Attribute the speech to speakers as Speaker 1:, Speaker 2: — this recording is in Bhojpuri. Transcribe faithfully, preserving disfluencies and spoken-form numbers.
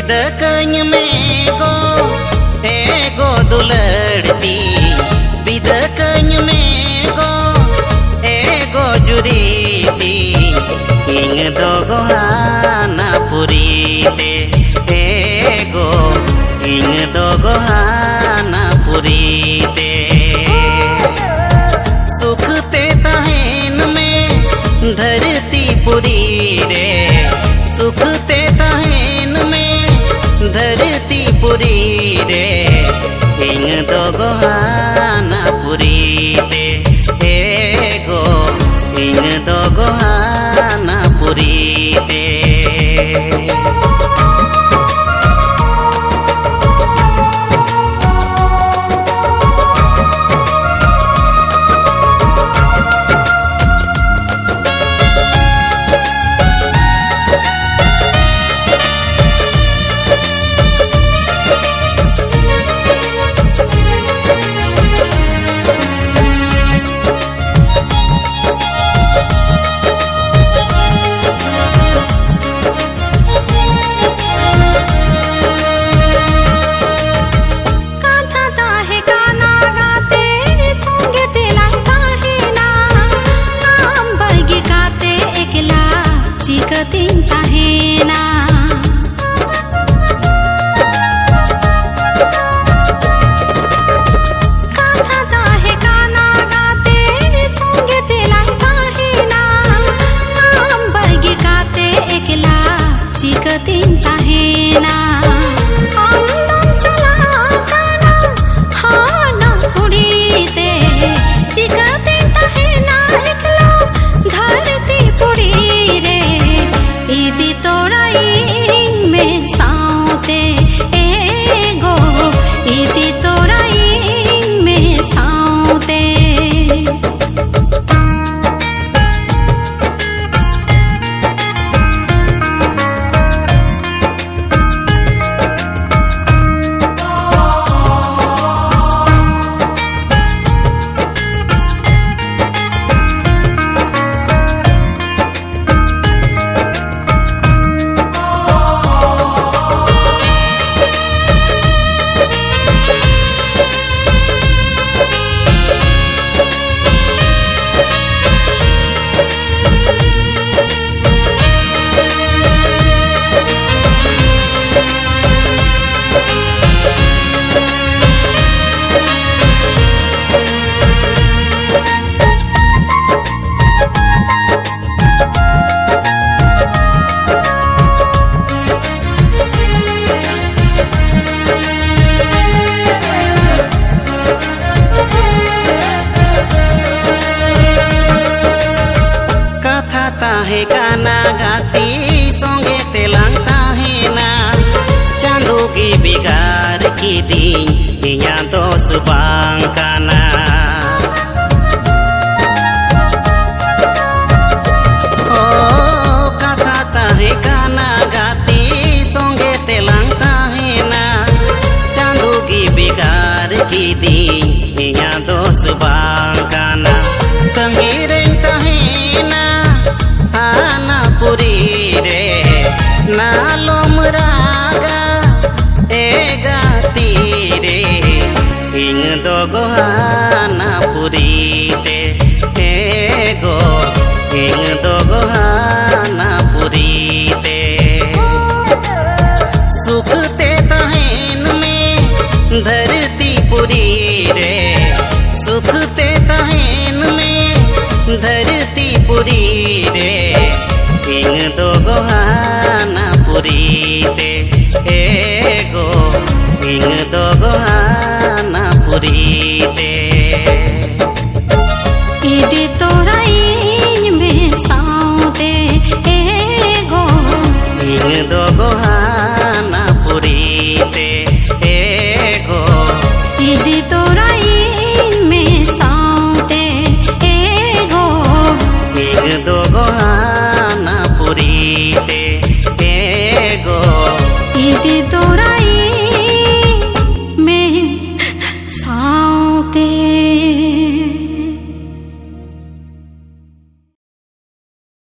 Speaker 1: बिदकኝ मेगो एगो दुलड़ती बिदकኝ मेगो एगो जुरीती इंग दोगो हाना पुरीते एगो इंग दोगो हाना पुरीते सुखते तहन में धरती पुरी रे सुखते तहन में धरती पुरी रे इंग दोगो हाना पुरीते एगो इंग दोगो हाना पुरीते
Speaker 2: चिकतिन तहेना काथा ताहे गाना गाते छुंगे तेलंग तहेना आम बरगी गाते एकला चिकतिन तहेना आंदम चला गाना हाना पुरीते चिकतिन तहेना एकला धरती पुरी इदी तोरा इंग में साउते एगो इदी तोरा इंग में साउते
Speaker 1: ताहे गाना गाती सोंगे तेलंग ताहेना चांदू की बिगार की दी दिया दोस्त बांकाना ओ कथा ताहे गाना गाती सोंगे तेलंग ताहेना चांदू की बिगार की दी दिया दोस्त बांकाना तंगीरे तहेना हाना पुरी रे नालोम रागा एगा तीरे इंग दोगो हाना पुरीते एगो इंग दोगो हाना पुरीते सुखते तहन में धरती पुरी रे सुखते तहन में धरती पुरी रे इंग दोगो हाना पुरी